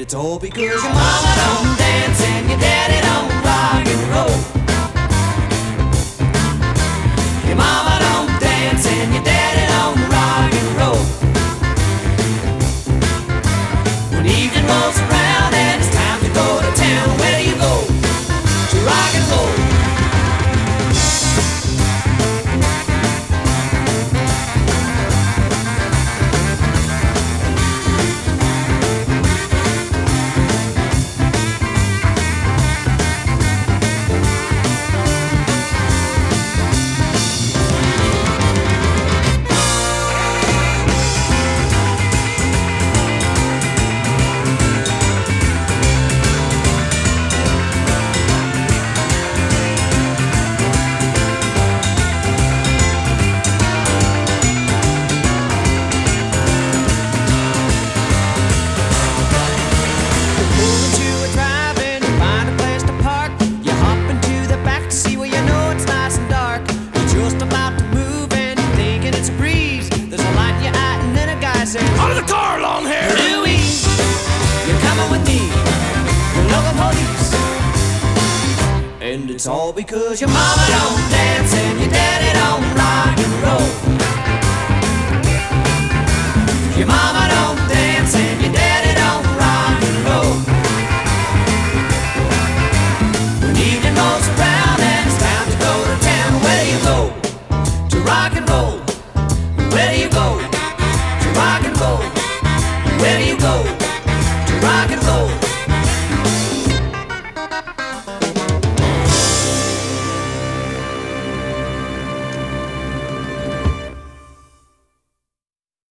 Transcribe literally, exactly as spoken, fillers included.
it's all because your mama don't dance and your daddy don't rock and roll. Your mama don't dance and your daddy don't rock and roll. When evening rolls around and it's time to go to town, where do you go to rock and roll? Out of the car, long hair! Louie, you're coming with me, you're local police. And it's all because your mama don't dance and your daddy don't rock and roll. Your mama don't dance and your daddy don't rock and roll. When evening rolls around and it's time to go to town, where do you go to rock and roll? Where do you go to rock and roll? Where do you go to rock and roll?